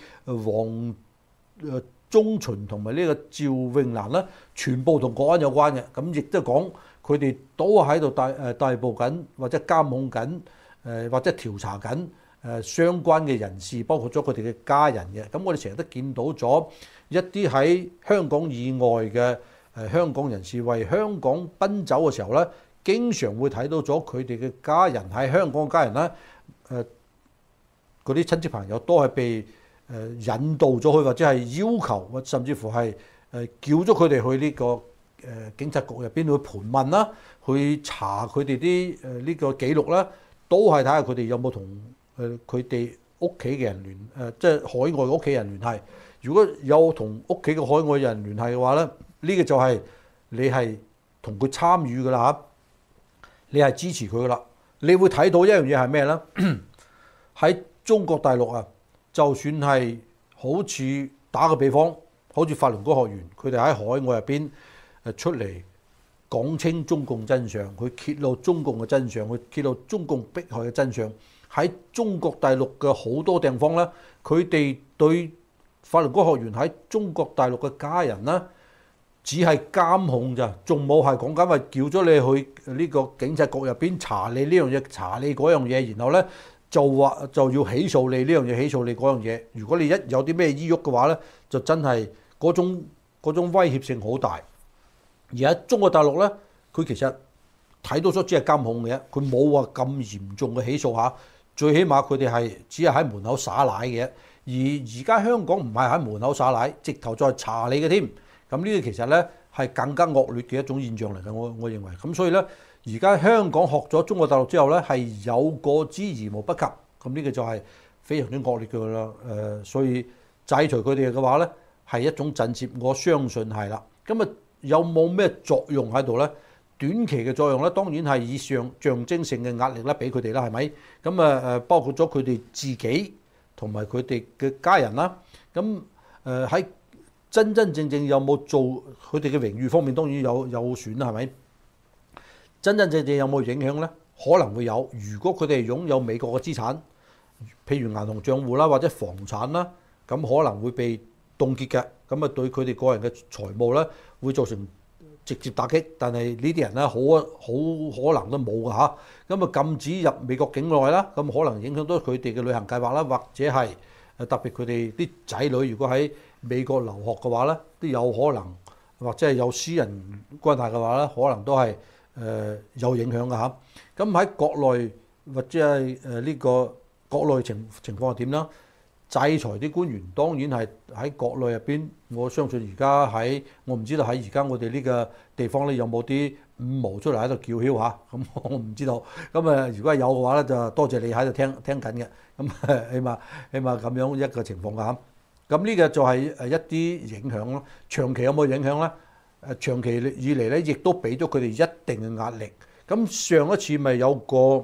鐘群同埋呢個趙永蘭咧，全部同國安有關嘅。咁亦都講佢哋都喺度逮捕緊，或者監控緊，或者調查緊。相關嘅人士，包括咗佢哋嘅家人嘅，咁我哋成日都見到咗一啲喺香港以外嘅香港人士為香港奔走嘅時候咧，經常會睇到咗佢哋嘅家人喺香港嘅家人咧，嗰啲親戚朋友都係被引導咗去，或者係要求，甚至乎係叫咗佢哋去呢個警察局入邊去盤問啦，去查佢哋啲呢個記錄啦，都係睇下佢哋有冇同佢哋屋企嘅人即係海外嘅屋企人聯繫。如果有同屋企嘅海外人聯繫嘅話咧，呢個就係你係同佢參與㗎啦嚇，你係支持佢㗎啦。你會睇到一樣嘢係咩咧？喺中國大陸啊，就算係好似打個比方，好似法輪功學員，佢哋喺海外入邊出嚟講清中共真相，去揭露中共嘅真相，去揭露中共迫害嘅真相。喺中國大陸嘅好多地方咧，佢哋對法輪功學員喺中國大陸嘅家人咧，只係監控咋，仲冇係講緊話叫咗你去呢個警察局入邊查你呢樣嘢，查你嗰樣嘢，然後咧就要起訴你呢樣嘢，起訴你嗰樣嘢。如果你一有啲咩依喐嘅話咧，就真係嗰種威脅性好大。而喺中國大陸咧，佢其實睇到咗只係監控嘅，佢冇話咁嚴重嘅起訴嚇。最起碼佢哋係只係喺門口撒奶嘅，而家香港唔係喺門口撒奶，直頭再查你嘅添。咁呢個其實咧係更加惡劣嘅一種現象嚟嘅，我認為。咁所以咧，而家香港學咗中國大陸之後咧，係有過之而無不及。咁呢個就係非常之惡劣嘅啦。所以制裁佢哋嘅話咧，係一種震懾，我相信係啦。咁啊，有冇咩作用喺度咧？短期嘅作用咧，當然係以象徵性嘅壓力咧，俾佢哋啦，係咪？咁包括咗佢哋自己同埋佢哋嘅家人啦。咁喺真正有冇做佢哋嘅榮譽方面，當然有損啦，係咪？真正有冇影響咧？可能會有。如果佢哋擁有美國嘅資產，譬如銀行帳戶啦，或者房產啦，咁可能會被凍結嘅。咁啊，對佢哋個人嘅財務咧，會造成直接打擊。但係呢啲人咧，好可能都冇㗎嚇。咁啊，禁止入美國境內啦，咁可能影響到佢哋嘅旅行計劃啦，或者係特別佢哋啲仔女如果喺美國留學嘅話咧，都有可能，或者係有私人關係嘅話咧，可能都係有影響㗎嚇。咁喺國內或者係呢個國內情況係點啦？制裁啲官員當然係喺國內入邊，我相信而家我唔知道喺而家我哋呢個地方咧有冇啲五毛出嚟喺度叫囂嚇，咁我唔知道。咁如果有嘅話咧，就多謝你喺度聽緊嘅。咁起碼咁樣一個情況㗎。咁呢個就係一啲影響咯。長期有冇影響咧？長期以嚟咧，亦都俾咗佢哋一定嘅壓力。咁上一次咪有個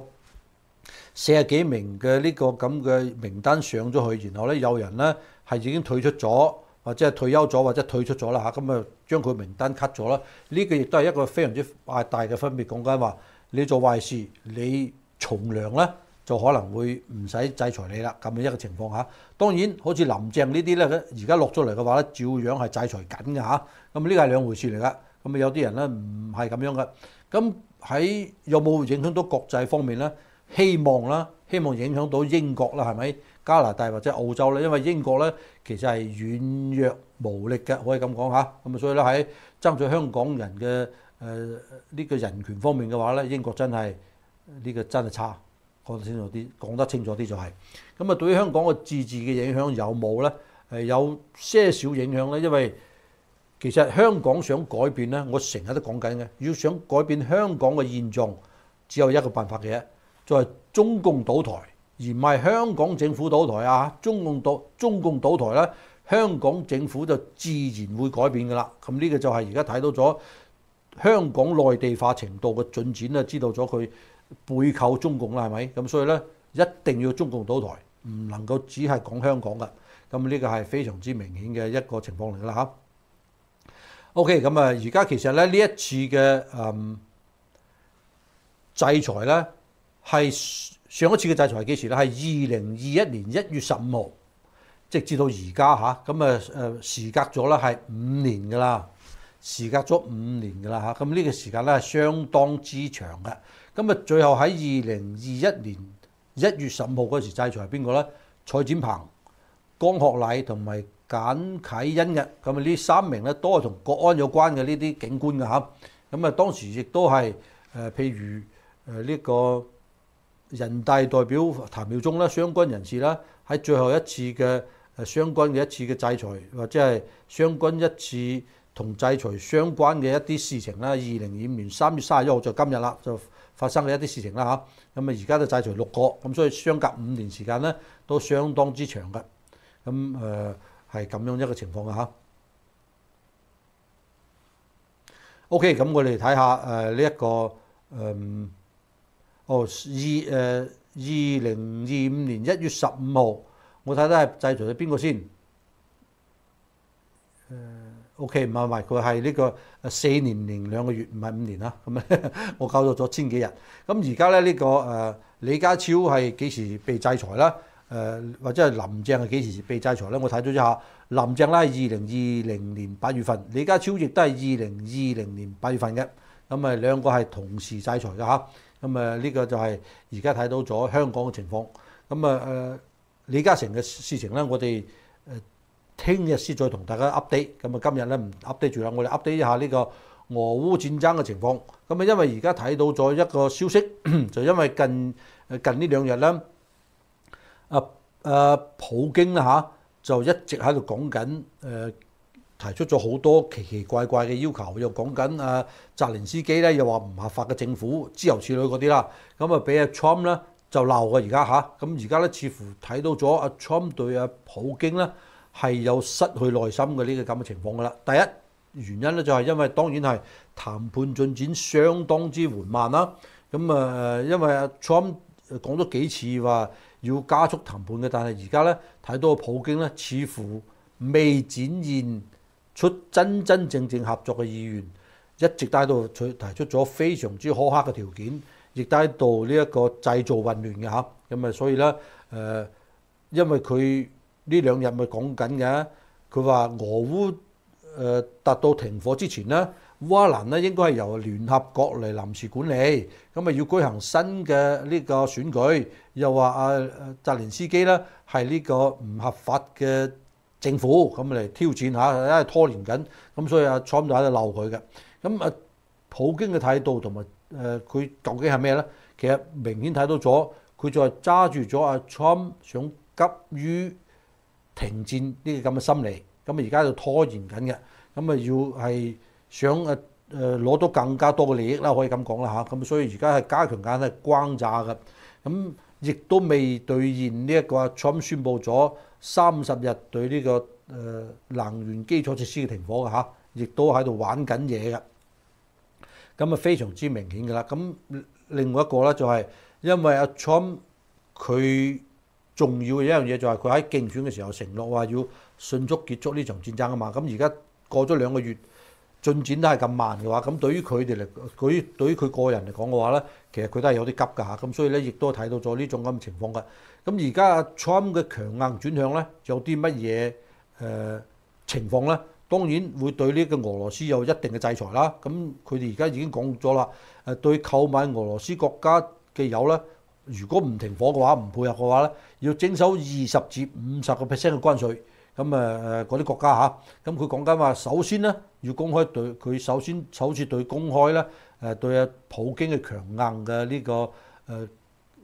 40幾名嘅呢個咁嘅名單上咗去，然後咧有人咧係已經退出咗，或者係退休咗，或者退出咗啦嚇。咁啊將佢名單 cut 咗啦。呢個亦都係一個非常之大嘅分別。講緊話你做壞事，你從良咧就可能會唔使制裁你啦。咁嘅一個情況嚇。當然好似林鄭呢啲咧，而家落咗嚟嘅話咧，照樣係制裁緊嘅嚇。咁呢個係兩回事嚟㗎。咁啊有啲人咧唔係咁樣嘅。咁喺有冇影響到國際方面咧？希望影響到英國啦，係咪？加拿大或者澳洲咧？因為英國咧其實係軟弱無力嘅，可以咁講嚇。咁所以咧喺爭取香港人嘅呢個人權方面嘅話咧，英國真係真係差。講得清楚啲就係。咁啊，對於香港嘅自治嘅影響有冇咧？ 有些少影響咧，因為其實香港想改變咧，我成日都講緊嘅，要想改變香港嘅現狀，只有一個辦法嘅，就係中共倒台，而唔係香港政府倒台啊！中共倒台咧，香港政府就自然會改變㗎啦。咁呢個就係而家睇到咗香港內地化程度嘅進展啦，知道咗佢背靠中共啦，係咪？咁所以咧，一定要中共倒台，唔能夠只係講香港㗎。咁呢個係非常之明顯嘅一個情況嚟㗎啦嚇。OK，咁而家其實咧呢一次嘅制裁咧，係上一次嘅制裁係幾時咧？係2021年1月15號，直至到而家嚇。咁時隔咗咧係5年㗎啦，時隔咗5年㗎啦嚇。咁呢個時間咧係相當之長嘅。咁最後喺2021年1月15號嗰時制裁係邊個咧？蔡展鵬、江學禮同埋簡啟恩嘅。咁呢3名咧都係同國安有關嘅呢啲警官㗎嚇。咁當時亦都係譬如呢個人大代表譚耀宗啦，相關人士啦，喺最後一次嘅相關嘅一次嘅制裁，或者係相關一次同制裁相關嘅一啲事情啦。2025年3月31號就今日啦，就發生嘅一啲事情啦嚇。咁而家就制裁6個，咁所以相隔5年時間咧都相當之長嘅。咁係咁樣一個情況嘅嚇。OK， 咁我哋睇下呢一個2025年1月15號，我睇睇係制裁咗邊個先？OK， 唔係，佢係呢個4年零2個月，唔係5年啦。咁我搞咗千幾日。咁而家咧呢個李家超係幾時被制裁啦？或者係林鄭係幾時被制裁咧？我睇咗一下，林鄭咧係2020年8月份，李家超亦都係2020年8月份嘅。咁兩個係同時制裁嘅嚇。咁呢個就係而家睇到咗香港嘅情況。咁李嘉誠嘅事情咧，我哋聽日先再同大家 update。咁今日咧唔 update 住啦，我哋 update 一下呢個俄烏戰爭嘅情況。咁因為而家睇到咗一個消息，就因為近呢2日咧，普京啦嚇就一直喺度講緊提出咗好多奇奇怪怪嘅要求，又講緊澤連斯基咧又話唔合法嘅政府，諸如此類嗰啲啦。咁俾阿 Trump 咧就鬧嘅而家嚇。咁而家咧似乎睇到咗阿 Trump 對阿普京咧係有失去耐心嘅呢個咁嘅情況㗎啦。第一原因咧就係因為當然係談判進展相當之緩慢啦。咁因為阿 Trump 講咗幾次話要加速談判嘅，但係而家咧睇到普京咧似乎未展現出真正合作嘅意願，一直喺度提出咗非常之苛刻嘅條件，亦都喺度呢一個製造混亂嘅嚇。咁所以咧因為佢呢2日咪講緊嘅，佢話俄烏達到停火之前咧，烏克蘭咧應該係由聯合國嚟臨時管理，咁要舉行新嘅呢個選舉，又話澤連斯基咧係呢個唔合法嘅政府，咁嚟挑戰下，因為拖延緊，咁所以阿 Trump 就喺度鬧佢嘅。咁普京嘅態度同埋佢究竟係咩咧？其實明顯睇到咗，佢就係揸住咗阿 Trump 想急於停戰呢個咁嘅心理，咁而家喺度拖延緊嘅，咁要係想攞到更加多嘅利益啦，可以咁講啦嚇。咁所以而家係加強緊係轟炸嘅，咁亦都未兌現呢一個阿 Trump 宣布咗30日對呢個能源基礎設施嘅停火嘅嚇，亦都喺度玩緊嘢嘅，咁非常之明顯㗎啦。咁另外一個咧就係因為阿 Trump 佢重要嘅一樣嘢就係佢喺競選嘅時候承諾話要迅速結束呢場戰爭啊嘛。咁而家過咗2個月，進展都係咁慢嘅話，咁對於佢哋嚟，對於佢個人嚟講嘅話咧，其實佢都係有啲急㗎嚇。咁所以咧，亦都睇到咗呢種咁嘅情況㗎。咁而家阿 Trump 嘅強硬轉向咧，有啲乜嘢情況咧？當然會對呢個俄羅斯有一定嘅制裁啦。咁佢哋而家已經講咗啦，對購買俄羅斯國家嘅油咧，如果唔停火嘅話，唔配合嘅話咧，要徵收20%至50%嘅關稅。咁嗰啲國家嚇，咁佢講緊話，首先咧要公開對佢首次對公開咧對阿普京嘅強硬嘅呢個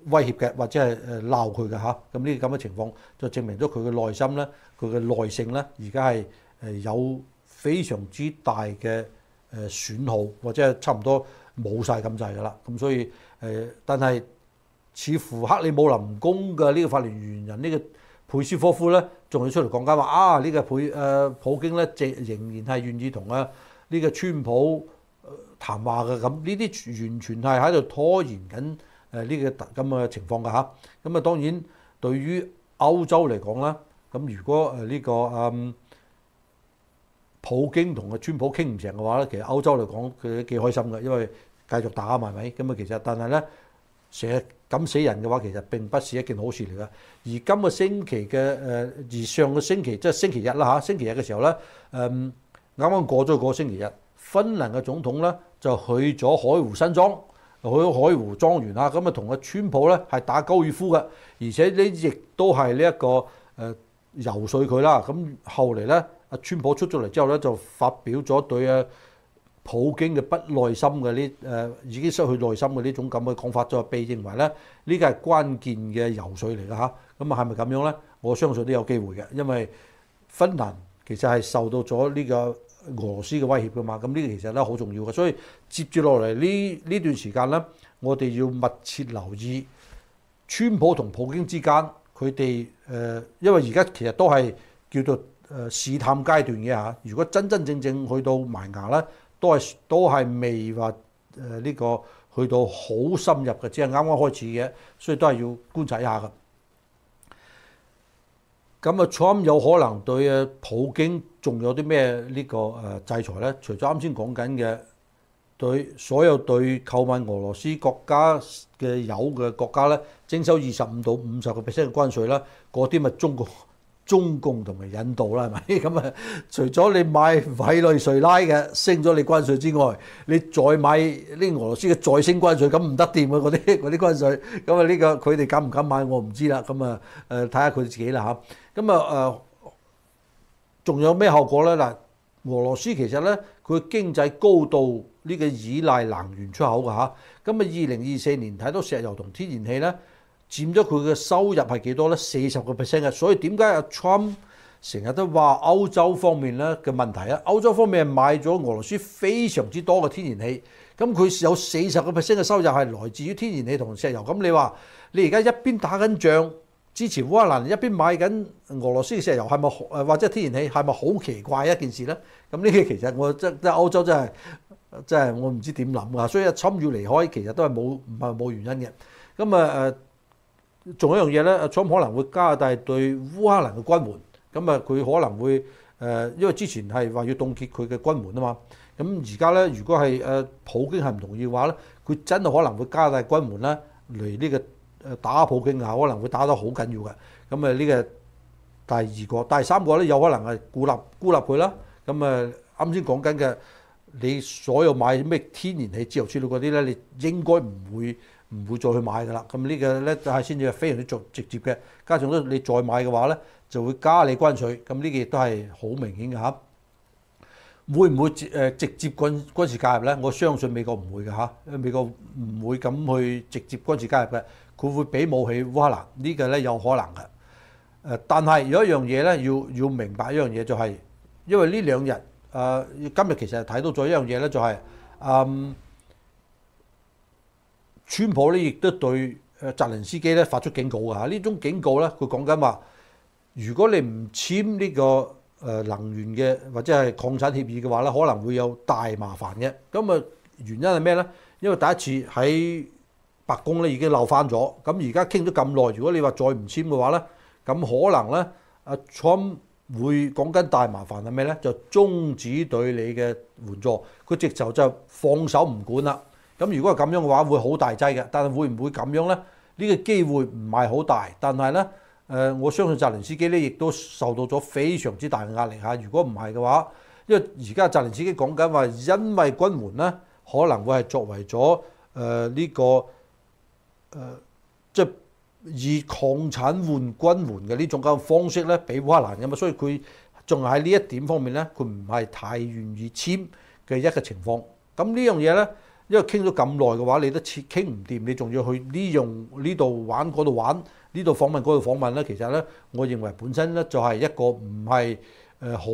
威脅嘅，或者係鬧佢嘅嚇。咁呢個咁嘅情況就證明咗佢嘅內心咧，佢嘅耐性咧，而家係有非常之大嘅損耗，或者係差唔多冇晒咁滯㗎啦。咁所以但係似乎克里姆林宮嘅呢個發言元人呢個佩斯科夫咧，仲要出嚟講緊話啊！呢個普京咧，仍然係願意同呢個川普談話嘅。咁呢啲完全係喺度拖延緊呢個咁嘅情況㗎嚇。咁當然對於歐洲嚟講啦，咁如果呢個普京同川普傾唔成嘅話咧，其實歐洲嚟講佢都幾開心嘅，因為繼續打埋咪咁啊。其實但係咧，成日咁死人嘅話，其實並不是一件好事嚟㗎。而今個星期嘅而上個星期即係星期日啦嚇，星期日嘅時候咧，啱啱過咗個星期日，芬蘭嘅總統咧就去咗海湖新莊，去咗海湖莊園啊，咁啊同川普咧係打高爾夫嘅，而且呢亦都係呢一個游說佢啦。咁後嚟咧，川普出咗嚟之後咧，就發表咗對普京嘅不耐心嘅已經失去耐心嘅呢種咁嘅講法，就被認為咧呢個係關鍵嘅游說嚟㗎嚇。咁係咪咁樣咧？我相信都有機會嘅，因為芬蘭其實係受到咗呢個俄羅斯嘅威脅㗎嘛。咁呢個其實咧好重要嘅，所以接住落嚟呢段時間咧，我哋要密切留意川普同普京之間佢哋因為而家其實都係叫做試探階段嘅嚇。如果真真正正去到埋牙咧，都係未話呢個去到好深入嘅，只係啱啱開始嘅，所以都係要觀察一下嘅。咁Trump有可能對普京仲有啲咩呢個制裁咧？除咗啱先講緊嘅對所有對購買俄羅斯國家嘅油嘅國家咧徵收25%到50%嘅關稅啦，嗰啲咪中共同埋印度啦，係咪？咁啊，除咗你買委內瑞拉嘅升咗你關稅之外，你再買呢俄羅斯嘅再升關稅，咁唔得掂啊！嗰啲關稅，咁啊呢個佢哋敢唔敢買我唔知啦。咁啊睇下佢自己啦嚇。咁啊仲有咩後果咧？嗱，俄羅斯其實咧佢經濟高度呢個依賴能源出口㗎嚇。咁啊2024年睇到石油同天然氣咧，佔咗佢嘅收入係幾多咧？40%嘅，所以點解阿 Trump 成日都話歐洲方面咧嘅問題啊？歐洲方面係買咗俄羅斯非常之多嘅天然氣，咁佢有40%嘅收入係來自於天然氣同石油。咁你話你而家一邊打緊仗支持烏克蘭，一邊買緊俄羅斯嘅石油，係咪或者天然氣係咪好奇怪一件事咧？咁呢個其實我真係歐洲真係我唔知點諗啊！所以阿 Trump 要離開其實都係唔係冇原因嘅。咁仲有一樣嘢咧，阿 Trump 可能會加大對烏克蘭嘅軍援，咁佢可能會因為之前係話要凍結佢嘅軍援啊嘛，咁而家咧如果係普京係唔同意嘅話咧，佢真係可能會加大軍援咧嚟呢個打普京啊，可能會打得好緊要嘅。咁呢個第二個、第三個咧有可能係孤立佢啦。咁啱先講緊嘅，你所有買咩天然氣、石油之類嗰啲咧，你應該唔會再去買㗎啦。咁呢個咧就係先至係非常之直接嘅，加上你再買嘅話咧，就會加你關稅。咁呢個亦都係好明顯嘅嚇。會唔會直接軍事介入咧？我相信美國唔會嘅嚇，美國唔會咁去直接軍事介入嘅，佢會俾武器烏克蘭，呢個咧有可能嘅。但係有一樣嘢咧，要明白一樣嘢就係，因為呢兩日今日其實睇到咗一樣嘢咧，就係川普咧亦都對澤連斯基咧發出警告㗎嚇。呢種警告咧，佢講緊話，如果你唔簽呢個能源嘅或者係礦產協議嘅話咧，可能會有大麻煩嘅。咁原因係咩咧？因為第一次喺白宮咧已經鬧翻咗，咁而家傾咗咁耐，如果你話再唔簽嘅話咧，咁可能咧阿 Trump 會講緊大麻煩係咩咧？就終止對你嘅援助，佢直頭就放手唔管啦。咁如果係咁樣嘅話，會好大劑嘅。但係會唔會咁樣咧？呢個機會唔係好大，但係咧。我相信澤連斯基咧，亦都受到咗非常之大嘅壓力嚇。如果唔係嘅話，因為而家澤連斯基講緊話，因為軍援咧可能會係作為咗呢個即係以礦產換軍援嘅呢種咁嘅方式咧，俾烏克蘭嘅嘛，所以佢仲喺呢一點方面咧，佢唔係太願意簽嘅一個情況。咁呢樣嘢咧， 因為傾咗咁耐嘅話，你都傾唔掂，你仲要去呢度玩嗰度玩，呢度訪問嗰度訪問咧，其實咧，我認為本身咧就係一個唔係好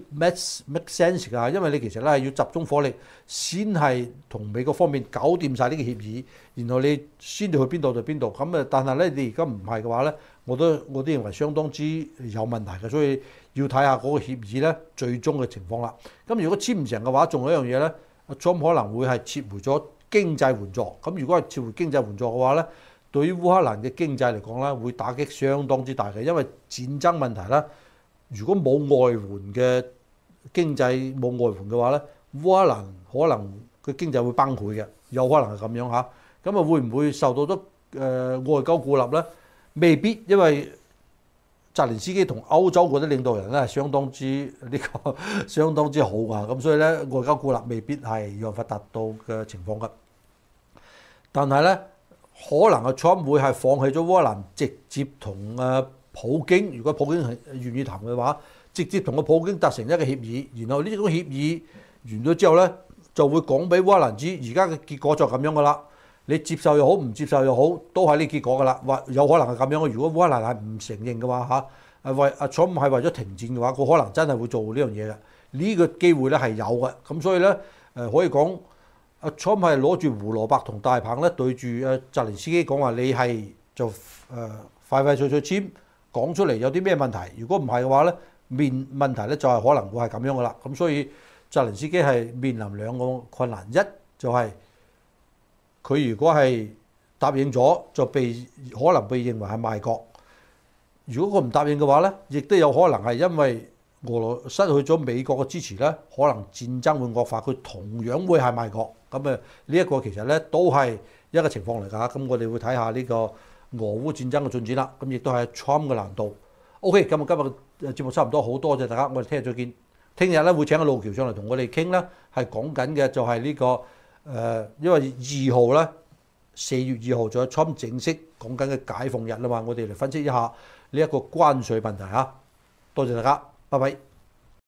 make sense 㗎，因為你其實咧係要集中火力，先係同美國方面搞掂晒呢個協議，然後你先至去邊度就邊度。咁啊，但係咧你而家唔係嘅話咧，我都認為相當之有問題嘅，所以要睇下嗰個協議咧最終嘅情況啦。咁如果簽唔成嘅話，仲有一樣嘢咧。Trump 可能會係撤回咗經濟援助，咁如果係撤回經濟援助嘅話咧，對於烏克蘭嘅經濟嚟講咧，會打擊相當之大嘅，因為戰爭問題咧，如果冇外援嘅經濟冇外援嘅話咧，烏克蘭可能嘅經濟會崩潰嘅，有可能係咁樣嚇。咁啊會唔會受到咗外交孤立咧？未必，因為澤連斯基同歐洲嗰啲領導人咧係相當之好啊，咁所以咧外交孤立未必係有辦法達到嘅情況㗎。但係咧可能Trump會係放棄咗烏克蘭，直接同普京，如果普京係願意談嘅話，直接同個普京達成一個協議，然後呢種協議完咗之後咧，就會講俾烏克蘭知，而家嘅結果就咁樣㗎啦。你接受又好，唔接受又好，都係呢結果㗎啦。或有可能係咁樣嘅。如果烏克蘭係唔承認嘅話嚇，Trump係為咗停戰嘅話，佢可能真係會做呢樣嘢嘅。呢個機會咧係有嘅。咁所以咧可以講Trump係攞住胡蘿蔔同大棒咧對住澤連斯基講話，你係就快快脆脆簽講出嚟有啲咩問題。如果唔係嘅話咧，問題咧就係可能會係咁樣㗎啦。咁所以澤連斯基係面臨兩個困難，一就係佢如果係答應咗，就可能被認為係賣國。如果佢唔答應嘅話咧，亦都有可能係因為俄羅斯失去咗美國嘅支持咧，可能戰爭會惡化，佢同樣會係賣國。咁呢一個其實咧都係一個情況嚟㗎。咁我哋會睇下呢個俄烏戰爭嘅進展啦。咁亦都係 Trump 嘅難度。OK，今日嘅節目差唔多，好多謝大家，我哋聽日再見。聽日咧會請阿路橋上嚟同我哋傾啦，係講緊嘅就係呢個。因為4月2號仲有 Trump 正式講緊嘅解放日啦嘛，我哋嚟分析一下呢一個關稅問題嚇。多謝大家，拜拜。